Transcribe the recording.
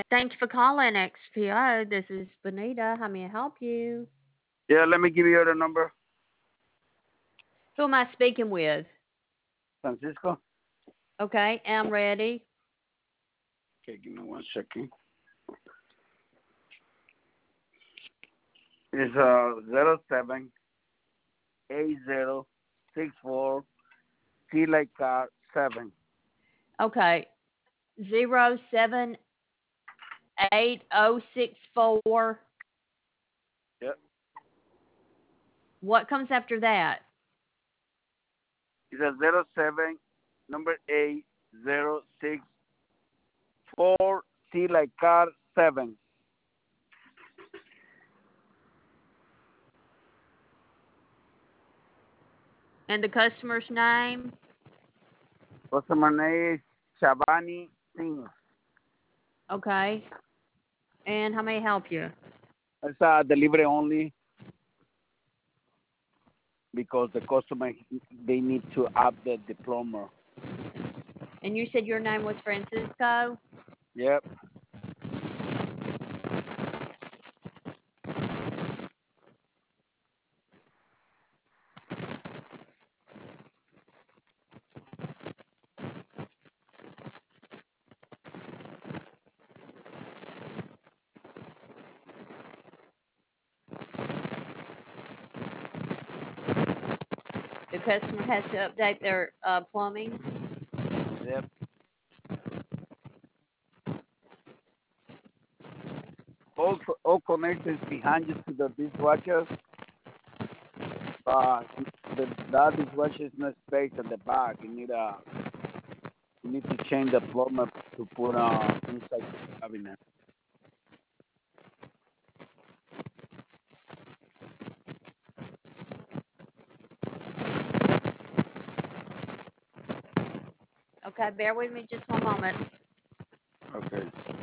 Thank you for calling XPO. This is Benita. How may I help you? Yeah, let me give you the number. Who am I speaking with? Francisco. Okay, I'm ready. Okay, give me 1 second. It's 078064 C like car 7. Okay, 078064. Yep. What comes after that? It's a 07 number 8064 C like car 7. And the customer's name? Customer name is Shabani Singh. Okay, and how may I help you? It's delivery only because the customer they need to update the plumber. And you said your name was Francisco? Yep. The customer has to update their plumbing. Yep. All connectors behind you to the dishwasher. That dishwasher is no space at the back. You need to change the plumber to put inside the cabinet. Okay, bear with me just one moment. Okay.